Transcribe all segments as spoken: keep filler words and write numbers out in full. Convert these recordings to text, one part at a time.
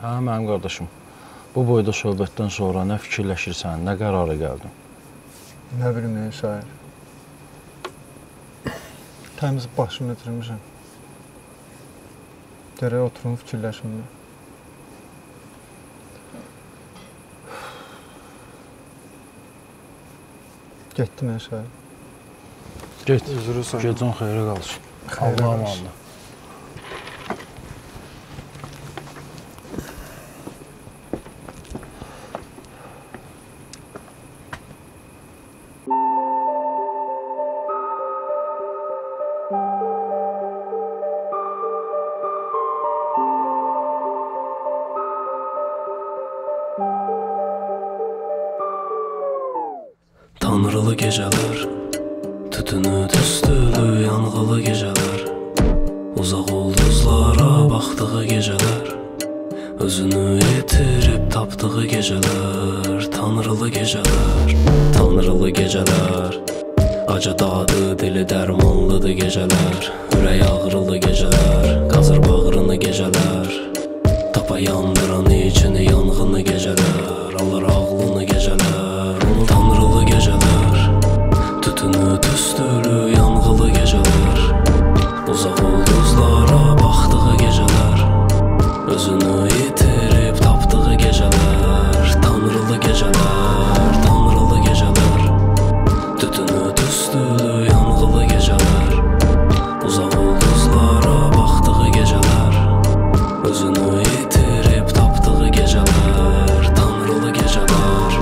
Hə, mənim qardaşım, bu boyda söhbətdən sonra nə fikirləşirsən, nə qərara gəldin? Nə bilim, ey şair. Təmiz başımı itirmişəm. Dərəyə oturum, fikirləşim. Getdim, ey şair. Get, üzürü sayın. Gecən xeyrə qalsın. Xeyrə Allah'a qalsın. emanet. Tanrılı geceler, tütünü tüstülü yanğılı geceler, uzaq ulduzlara baxdığı geceler, özünü yitirib tapdığı geceler. Tanrılı geceler, tanrılı geceler, acı dadı dili dərmanlıdır geceler, ürək ağrılı geceler, qazır bağrını geceler, tapa yandıran içini yanğını geceler, alır ağlını geceler. Onu tanrılı geceler, tütünü tüstülü yanğılı geceler, uzaq ulduzlara baxdığı geceler, özünü yitirib tapdığı geceler. Tanrılı geceler, tanrılı geceler, tütünü tüstülü yanğılı geceler, uzaq ulduzlara baxdığı geceler, özünü yitirib tapdığı geceler. Tanrılı geceler.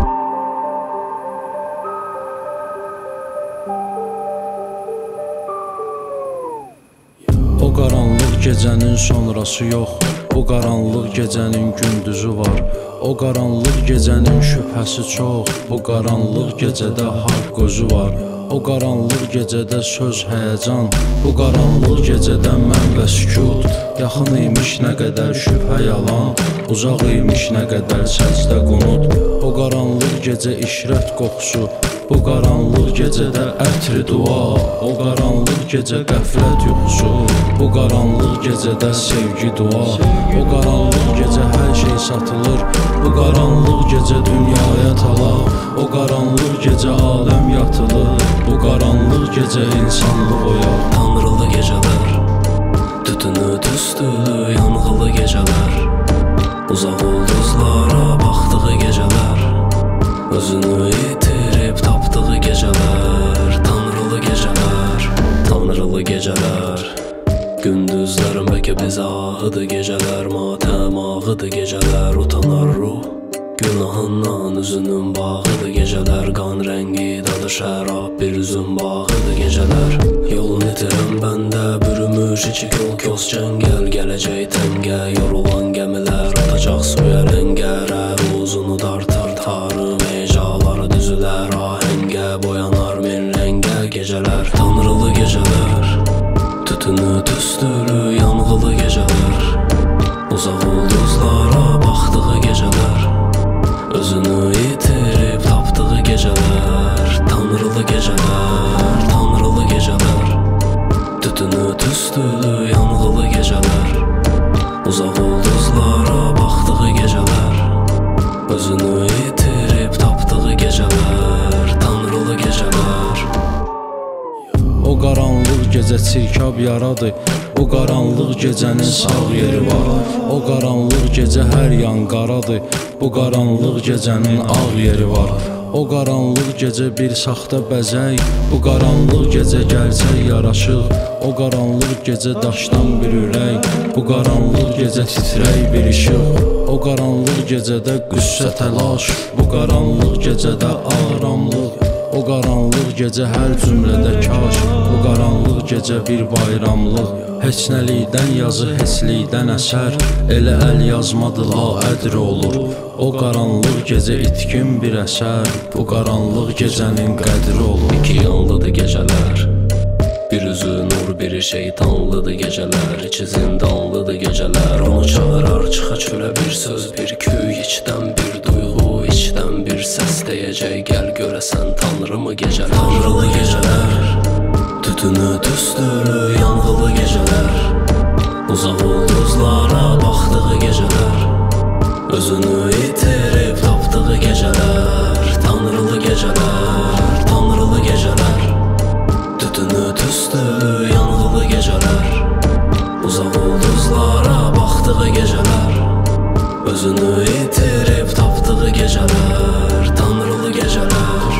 O qaranlıq gecənin sonrası yox, bu qaranlıq gecənin gündüzü var. O qaranlıq gecənin şübhəsi çox, bu qaranlıq gecədə haqq özü var. O qaranlıq gecədə söz həyəcan, bu qaranlıq gecədə mən və sükut. Yaxın imiş nə qədər şübhə yalan, uzaq imiş nə qədər səcdə qunut. O qaranlıq gecə işrət qoxusu, bu qaranlıq gecədə ətri dua. O qaranlıq gecə qəflət yuxusu, bu qaranlıq gecədə sevgi dua. O qaranlıq gecə hər şey satılır, bu qaranlıq gecə dünyaya talaq. O qaranlıq gecə aləm yatılır, bu qaranlıq gecə insanlıq oyaq. Tanrılı geceler, tütünü tüstülü yanğılı geceler, uzaq ulduzlara baxdığı geceler, özünü yitirib tapdığı geceler. Tanrılı geceler, tanrılı geceler, gündüzlərin bəlkə bizə ahıdı geceler, matəm ağıdı geceler, utanar ruh günahından üzünün bağıdı geceler, qan rəngi dadı şərab bir üzüm bağıdı geceler. Yolun itirəm bəndə bürümüş iki kol-kos cəngəl, gələcək təngə yorulan gəmilər atacaq suya ləngərər, uzunu dartar tarım hecaları düzülər ahəngə, boyanar min rəngə geceler. Tanrılı geceler, tütünü tüstülü yanğılı geceler, uzaq ulduzlara baxdığı geceler, özünü yitirib tapdığı geceler. Tanrılı geceler, tanrılı geceler, tütünü tüstülü yanğılı geceler, uzaq ulduzlara baxdığı geceler, özünü yitirib tapdığı geceler. Tanrılı geceler. O qaranlıq gecə çirkab yaradı, bu qaranlıq gecənin sağ yeri var. O qaranlıq gecə hər yan qaradır, bu qaranlıq gecənin ağ yeri var. O qaranlıq gecə bir saxta bəzək, bu qaranlıq gecə gerçək yaraşıq. O qaranlıq gecə daşdan bir ürək, bu qaranlıq gecə titrək bir işıq. O qaranlıq gecədə qüssə təlaş, bu qaranlıq gecədə aramlıq. O qaranlıq gecə hər cümlədə kaş, bu qaranlıq gecə bir bayramlıq. Heç nəlikdən yazı, heçlikdən əsər, elə əl yazmadı la-ədr olur. O qaranlıq gecə itkin bir əsər, bu qaranlıq gecənin qədri olur. İki yanlıdır geceler, bir üzü nur biri şeytanlıdır geceler, içi zindanlıdır geceler. Onu çağırar çıxa çölə bir söz, bir küy, içdən bir duyğu, içdən bir səs deyəcək, gəl görəsən tanrı mı geceler. Tanrılı geceler, tütünü tüstülü yanğılı geceler, uzaq ulduzlara baxdığı geceler, Özünü itirib tapdığı gecələr, tanrılı gecələr, tanrılı gecələr, tütünü tüstü yanğılı gecələr, uzaq ulduzlara baxdığı gecələr, özünü itirib tapdığı gecələr, tanrılı gecələr.